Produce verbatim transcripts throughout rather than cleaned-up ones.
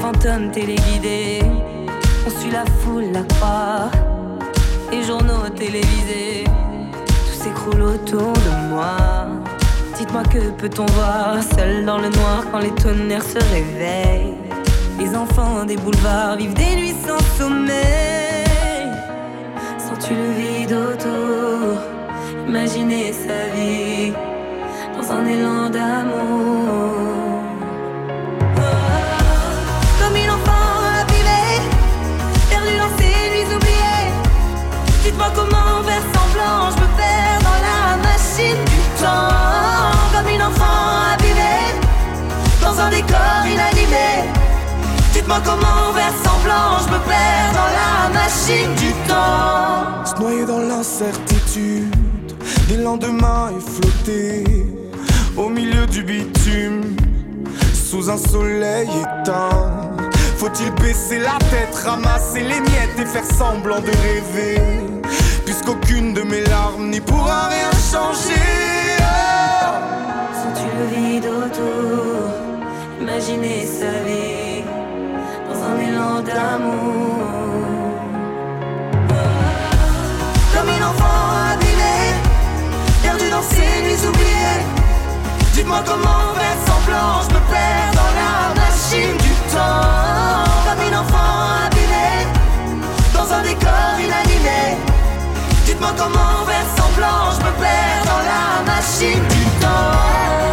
fantômes téléguidés. On suit la foule, la croix, les journaux télévisés. Tout s'écroule autour de moi. Dites-moi que peut-on voir seul dans le noir quand les tonnerres se réveillent. Les enfants des boulevards vivent des nuits sans sommeil. Sens-tu le vide autour? Imaginez sa vie dans un élan d'amour. Oh, comme une enfant abîmée, perdue dans ses nuits oubliées. Dites-moi comment faire semblant, je me perds dans la machine du temps. Comme une enfant abîmée, dans un décor inanimé. Dites-moi comment faire semblant, je me perds dans la machine du temps. Se noyer dans l'incertitude des lendemains et flotter au milieu du bitume sous un soleil éteint. Faut-il baisser la tête, ramasser les miettes et faire semblant de rêver, puisqu'aucune de mes larmes n'y pourra rien changer. Oh. Sens-tu le vide autour? Imaginez sa vie dans un élan d'amour. Oh. Comme une enfant abîmée, perdue dans ses nuits oubliées. Dites-moi comment faire semblant, je me perds dans la machine du temps. Comme une enfant abîmée, dans un décor inanimé. Dites-moi comment faire semblant, je me perds dans la machine du temps.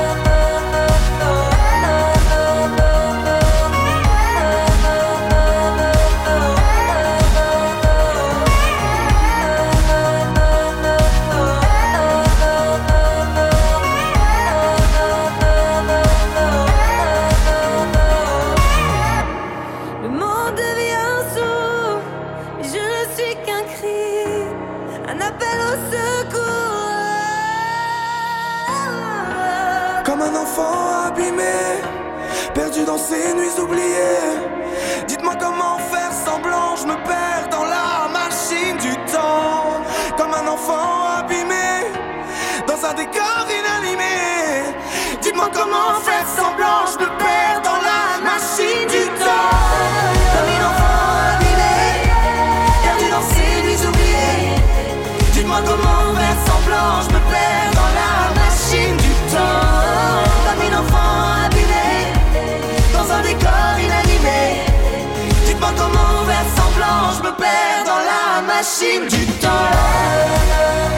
Dans ces nuits oubliées, dites-moi comment faire semblant, je me perds dans la machine du temps. Comme un enfant abîmé, dans un décor inanimé. Dites-moi comment faire semblant, je me perds dans la machine du temps. Comme une enfant abîmée, perdu dans ces nuits oubliées. Dites-moi comment faire semblant, je me perds dans la machine du temps. Comme une enfant abîmée, dans un décor inanimé. Dites-moi comment faire semblant, je me perds dans la machine du temps.